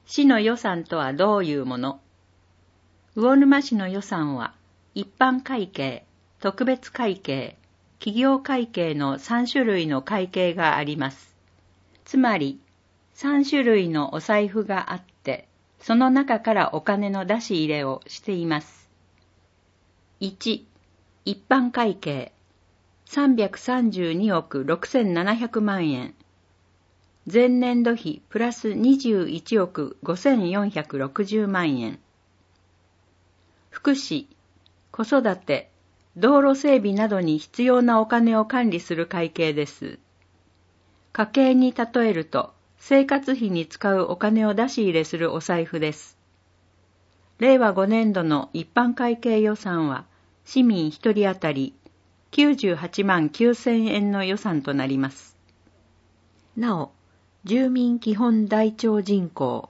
市の予算とはどういうもの？魚沼市の予算は、一般会計、特別会計、企業会計の3種類の会計があります。つまり、3種類のお財布があって、その中からお金の出し入れをしています。1、一般会計、332億6700万円。前年度比プラス21億5460万円。福祉、子育て、道路整備などに必要なお金を管理する会計です。家計に例えると、生活費に使うお金を出し入れするお財布です。令和5年度の一般会計予算は、市民1人当たり98万9000円の予算となります。なお、住民基本台帳人口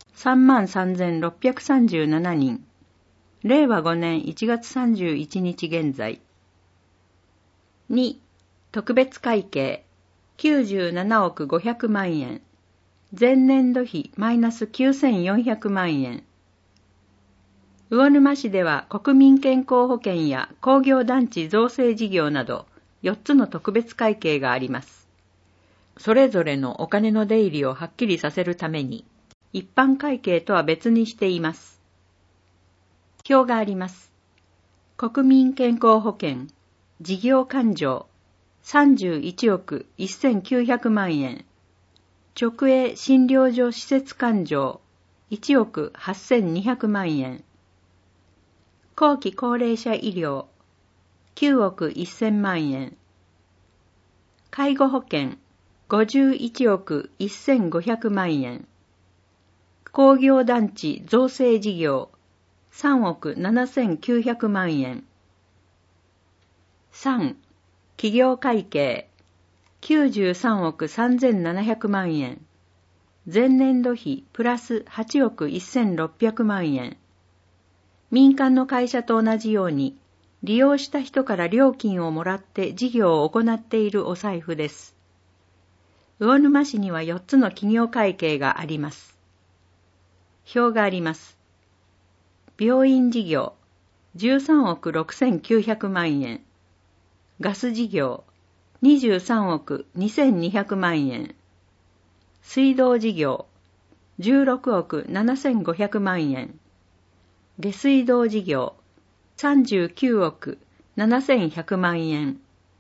33,637人。令和5年1月31日現在。2、特別会計97億500万円。前年度比マイナス9400万円。魚沼市では国民健康保険や工業団地造成事業など4つの特別会計があります。それぞれのお金の出入りをはっきりさせるために、一般会計とは別にしています。表があります。国民健康保険、事業勘定、31億1900万円。直営診療所施設勘定、1億8200万円。後期高齢者医療、9億1000万円。介護保険、51億1500万円。工業団地造成事業、3億7900万円。3、企業会計、93億3700万円。前年度比プラス8億1600万円。民間の会社と同じように、利用した人から料金をもらって事業を行っているお財布です。魚沼市には4つの企業会計があります。表があります。病院事業、13億6900万円。ガス事業、23億2200万円。水道事業、16億7500万円。下水道事業、39億7100万円。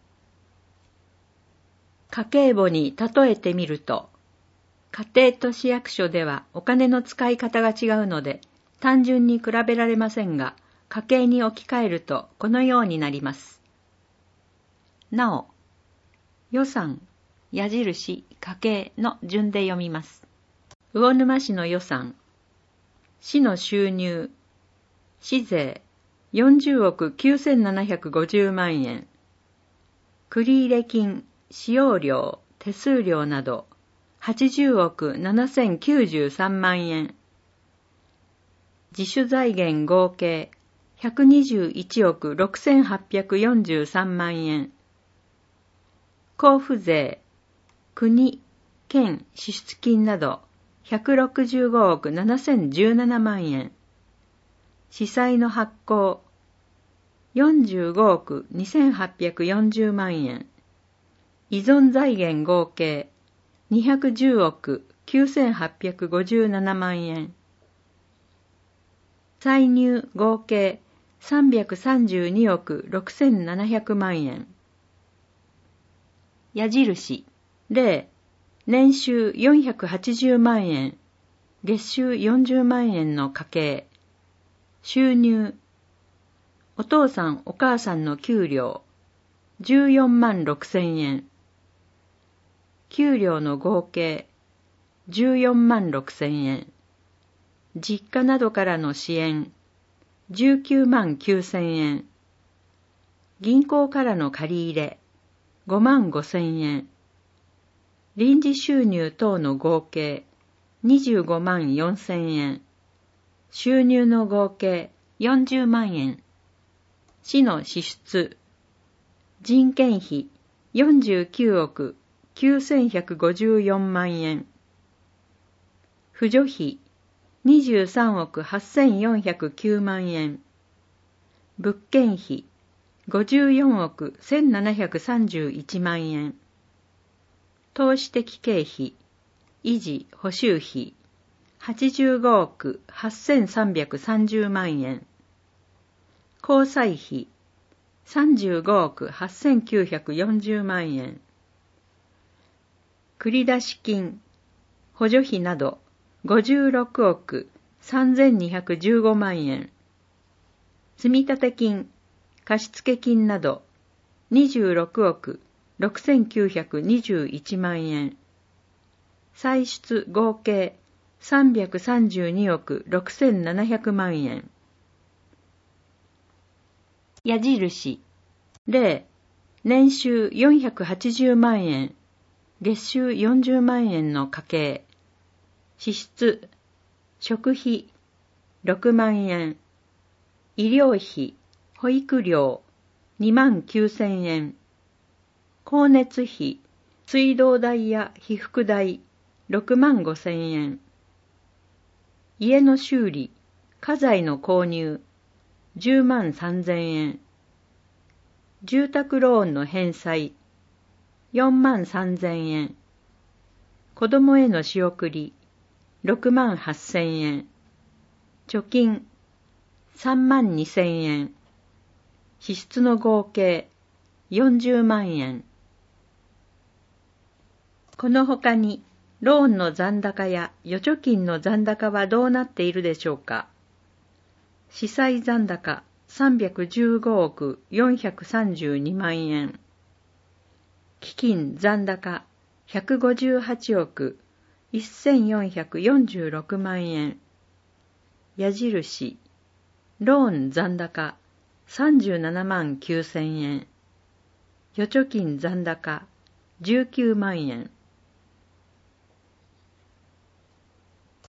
家計簿に例えてみると、家庭と市役所ではお金の使い方が違うので、単純に比べられませんが、家計に置き換えるとこのようになります。なお、予算、矢印、家計の順で読みます。魚沼市の予算、市の収入、市税、40億9750万円。繰入金、使用料、手数料など、80億7093万円。自主財源合計、121億6843万円。交付税、国、県支出金など、165億7017万円。市債の発行、45億2840万円。依存財源合計、210億9857万円。歳入合計、332億6700万円。矢印、例、年収480万円、月収40万円の家計。収入、お父さんお母さんの給料、14万6000円。給料の合計、14万6000円。実家などからの支援、19万9000円。銀行からの借り入れ、5万5000円。臨時収入等の合計、25万4000円。収入の合計、40万円。市の支出、人件費、49億9154万円。扶助費 23億8409万円。物件費54億1731万円。投資的経費、維持補修費85億8330万円。交際費35億8940万円。繰出金、補助費など56億3215万円。積立金、貸付金など26億6921万円。歳出合計332億6700万円。矢印。例、年収480万円、月収40万円の家計。支出、食費6万円。医療費、保育料2万9000円。光熱費、水道代や被服代6万5000円。家の修理、家財の購入10万3000円。住宅ローンの返済4万3000円。子供への仕送り6万8000円。貯金3万2000円。支出の合計40万円。この他にローンの残高や預貯金の残高はどうなっているでしょうか。資産残高315億432万円。基金残高158億1446万円。矢印、ローン残高37万9000円。預貯金残高19万円。